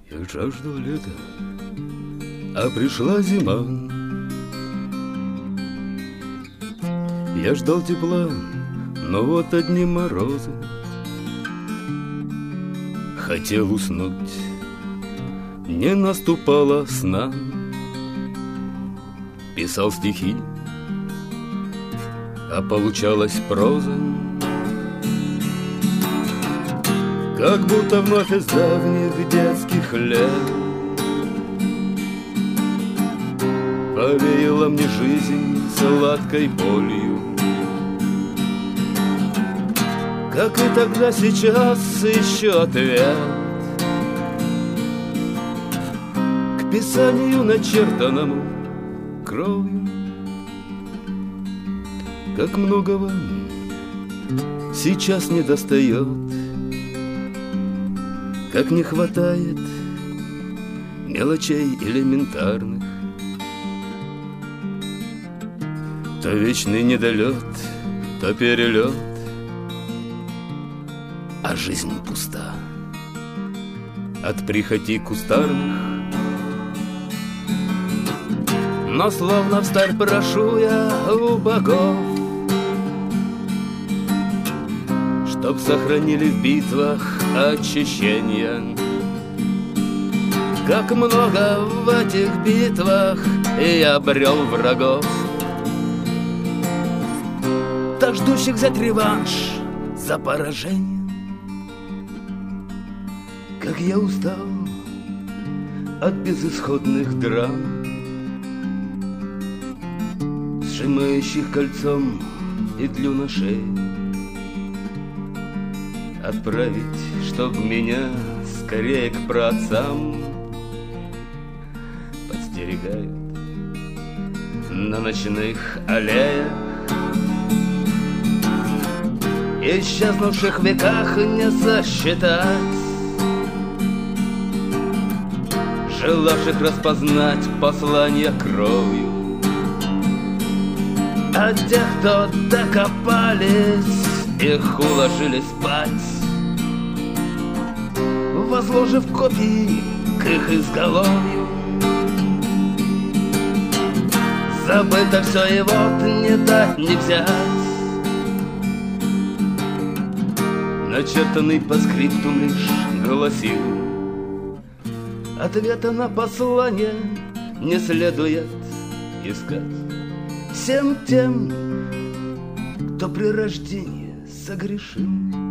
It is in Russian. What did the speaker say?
Я жаждал лета, а пришла зима. Я ждал тепла, но вот одни морозы. Хотел уснуть, не наступало сна. Писал стихи, а получалась проза. Как будто вновь из давних детских лет повеяла мне жизнь сладкой болью. Как и тогда, сейчас ищу ответ к писанию, начертанному кровью. Как многого сейчас недостает, как не хватает мелочей элементарных. То вечный недолет, то перелет, а жизнь пуста от прихотей кустарных. Но словно встарь прошу я у богов, чтоб сохранили в битвах очищения. Как много в этих битвах я обрел врагов, так ждущих взять реванш за поражение. Как я устал от безысходных драм, сжимающих кольцом петлю на шее. Отправить, чтоб меня скорее к праотцам подстерегают на ночных аллеях. Исчезнувших веках не сосчитать, желавших распознать послания кровью. А тех, кто докопались, их уложили спать, возложив копии к их изголовью. Забыто все, и вот не дать не взять, начертанный по скриптум лишь гласил: ответа на послание не следует искать всем тем, кто при рождении согрешил.